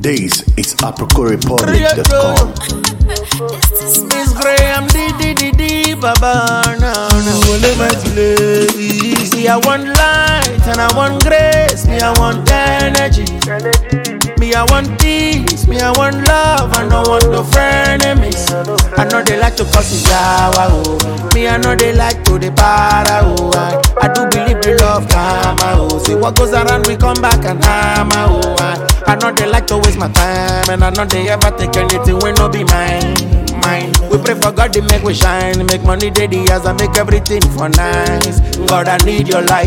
This is AprocoRepublic.com. Miss Graham, D, Baba, no. See, I want light and I want grace. Me, I want energy. Me, I want peace. Me, I want love. I don't want no frenemies. I know they like to cause it yawa, oh. Me, I know they like to the para, oh. I do believe the love karma, oh. See what goes around, we come back and hammer, oh. I know they like to waste my time, and I know they ever take anything when no be mine. We pray for God to make we shine, make money daily as I make everything for nice. God, I need your light.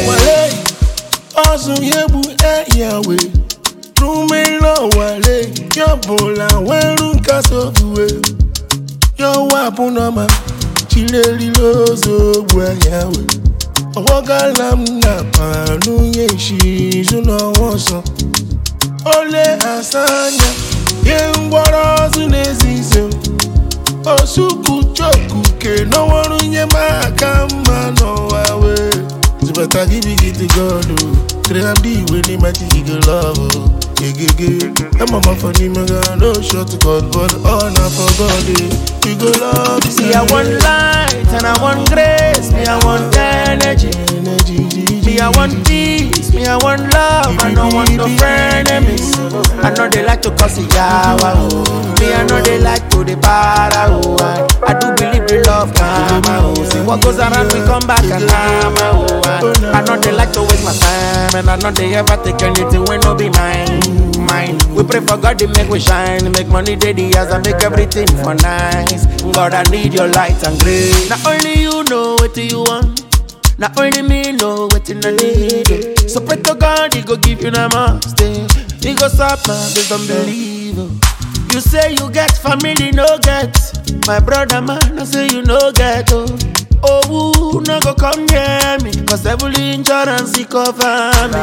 Also, you Yahweh. Rume lo wale, yo bola weru kaso duwe. Yo wapunama, chileli lozo bwa Yahweh. Owogalam na panu yeshi zuno wonso. Ole asanya, yengwara zunezizo. Osuku choku ke no one nyema no wawe. Zibata give it to God. 3D when he might take a love. I'm a man for him, no shot to God, but all not for God. We go love. See, I want light and I want grace. Me, I want energy. Me, I want peace. Me, I want love. I don't want no frenemies. I know they like to cause it yawa, oh. Me, I know they like to the para, oh. I do believe the love karma, oh. See what goes around, we come back and hammer, oh. I know they like to waste my time, and I know they ever take anything when no be mine. We pray for God to make we shine, make money daily as I make everything for nice. God, I need your light and grace. Not only you know what you want, not only me know what I need. So pray to God, He go give you the master. He go stop my this unbeliever. You say you get family, no get. My brother man, I say you no get. Oh, no go come near me, cause every insurance he cover me.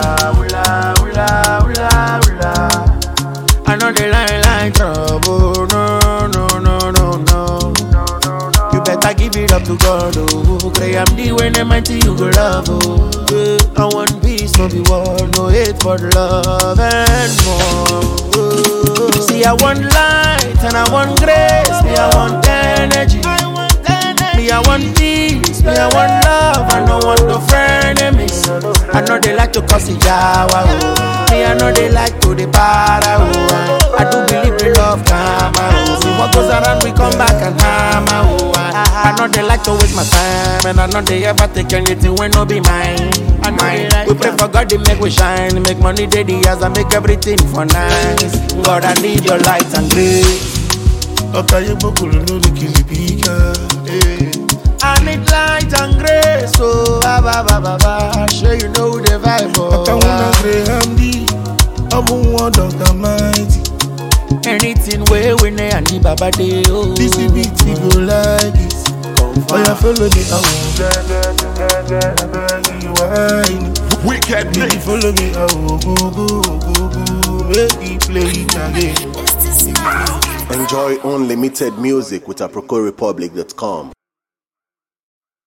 I know they like trouble. No. You better give it up to God, oh. Graham D when they mighty you go love, oh. Yeah, I want peace, no be war, no hate for love and more. Oh. See, I want light and I want grace. Me, I want energy. Me, I want peace. Me, I want love. I don't want no frenemies. I know they like to cause it yawa, oh. Me, I know they like to the para, oh. I do believe the love karma, oh. See what goes around, we come back and hammer, oh. I know they like to waste my time, and I know they ever take anything when no be mine. We pray for God to make we shine, make money daily as I make everything for nice. God, I need your light and grace. Okay, bokulu no the kilipika. I need light and grace, oh, ba. Sure you know the vibe, oh. I wanna Graham D. I'm one Dr. Mighty. Anything where we ne and the Baba day, oh. This beat we go like this. Oh, you follow me, I won't Wicked you follow me, I will go. Make me play it again. Enjoy unlimited music with AprocoRepublic.com.